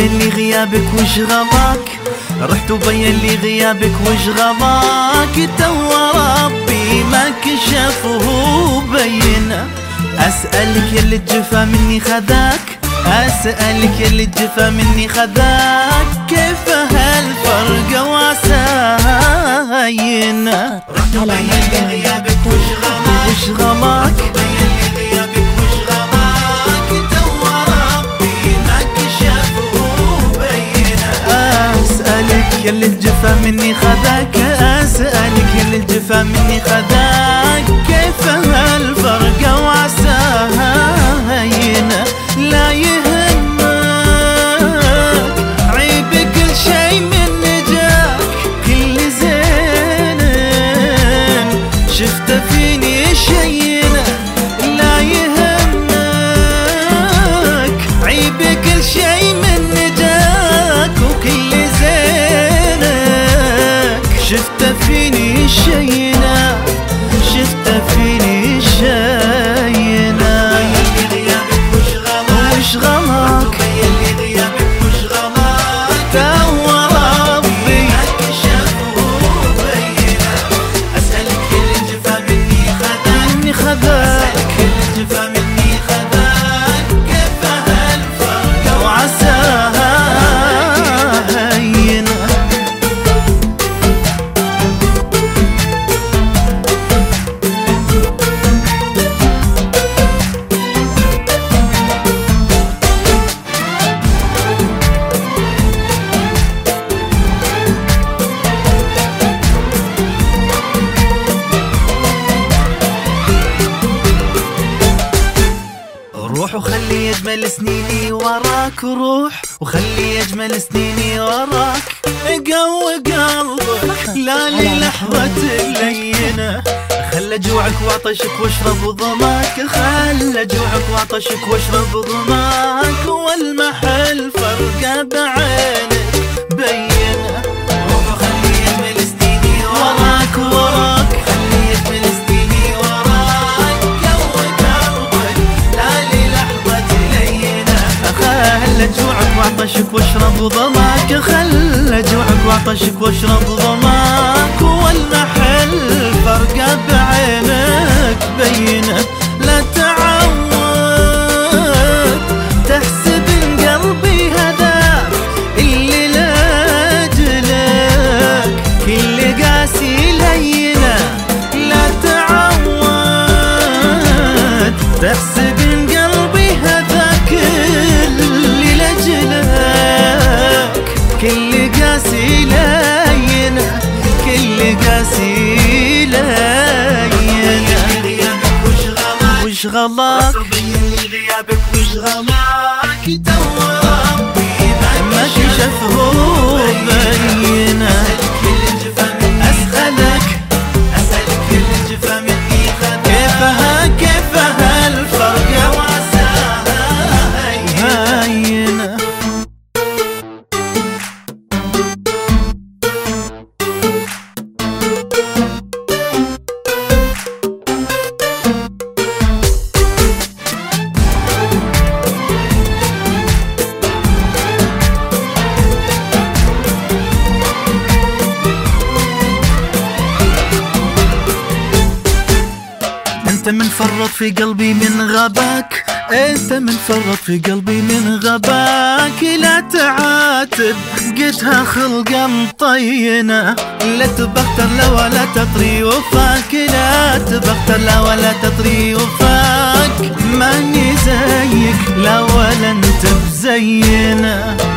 وبين لي غيابك وش غضاك، رحت وبين لي غيابك وش غضاك، توا ربي ما كشف وهو بينا. أسألك يلي الجفا مني خذاك، أسألك يلي الجفا مني خذاك، كيف هالفرقة وعساينا. رحت وبين لي غيابك وش غضاك، وش غضاك، وبين لي غيابك وش غضاك، توا ربي ما كشف وهو بينا. أسألك يلي الجفا مني خذاك، أسألك يلي الجفا مني خذاك، كيف هالفرقة وعساينا. لا يهمك عيب كل شي من نجاك، كل زين شفته فيني شينا. لا يهمك عيب كل شي من نجاك، وكل زينك شفته فيني شينا، شفته فيني شينا. وش غلاك، توا ربي ما كشف وهو بينا. أسألك يلي الجفا مني خذاك، أسألك يلي الجفا مني خذاك، كيف هالفرقة وعساها هينا. روح وخلي يجمل سنيني وراك، روح وخلي يجمل سنيني وراك، قوي قلبك لا للحظة لينة. خلى جوعك وعطشك واشرب ضماك، خلى جوعك وعطشك واشرب ضماك، والمحل فرقة بعينك بينة. روح وخلي يجمل سنيني وراك، وراك خلي يجمل سنيني وراك، قوي قلبك لا للحظة لينة. خلى جوعك وعطشك واشرب ضماك، خلى جوعك وعطشك واشرب ضماك، والمحل فرقة بعينك بينة. لا تعود تحسب ان قلبي هذاك اللي لاجلك كل قاسي لينة. لا تعود تحسب ان قلبي هذاك اللي لاجلك كل قاسي لينة، كل قاسي لينة. وش غلاك، بين لي غيابك وش غلاك، توا ربي ما كشف وهو بينا. أسألك يلي الجفا مني خذاك، كيف هالفرقة وعساها هينا. انت من فرط في قلبي من غباك، انت من فرط في قلبي من غباك. لا تعاتب قدها خلقة مطينة، لا تبختر لا ولا تطري وفاك، لا تبختر لا ولا تطري وفاك. ماني زيك لا ولا انت بزينة.